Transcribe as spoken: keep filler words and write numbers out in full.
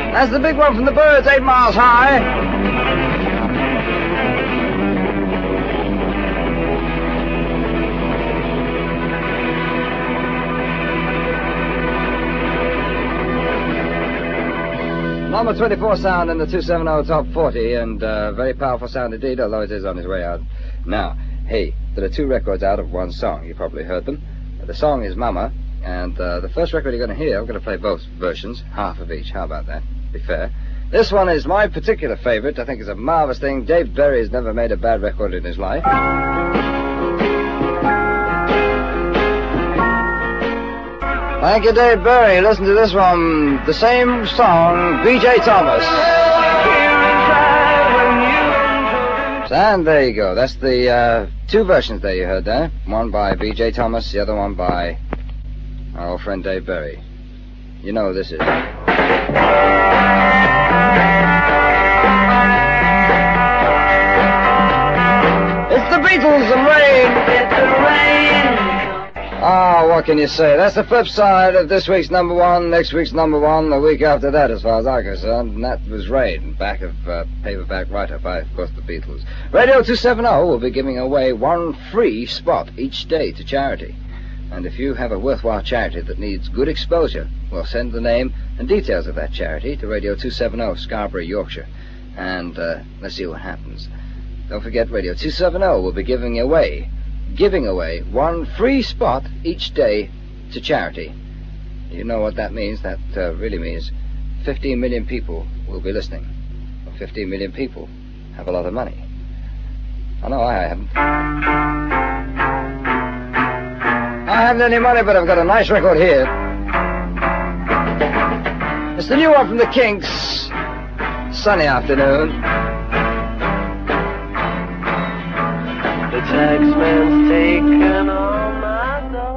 That's the big one from the Birds, eight miles high. Number twenty-four sound in the two seventy Top forty, and uh, very powerful sound indeed, although it is on its way out now. Hey, there are two records out of one song. You probably heard them. The song is Mama, and uh, the first record you're going to hear, I'm going to play both versions, half of each. How about that? Be fair. This one is my particular favorite. I think it's a marvelous thing. Dave Berry has never made a bad record in his life. Thank you, Dave Berry. Listen to this one. The same song, B J Thomas. And there you go. That's the uh, two versions there you heard there. One by B J Thomas, the other one by our old friend Dave Berry. You know who this is. It's the Beatles and Rain. It's the rain. Ah, what can you say? That's the flip side of this week's number one, next week's number one, the week after that, as far as I'm concerned. And that was Rain, back of uh, paperback write-up by, of course, the Beatles. Radio two seventy will be giving away one free spot each day to charity. And if you have a worthwhile charity that needs good exposure, well, send the name and details of that charity to Radio two seventy, Scarborough, Yorkshire. And uh, let's see what happens. Don't forget, Radio two seventy will be giving away giving away one free spot each day to charity. You know what that means? That uh, really means fifteen million people will be listening. Well, fifteen million people have a lot of money. I know I haven't. I haven't any money, but I've got a nice record here. It's the new one from the Kinks. Sunny afternoon. The taxman's take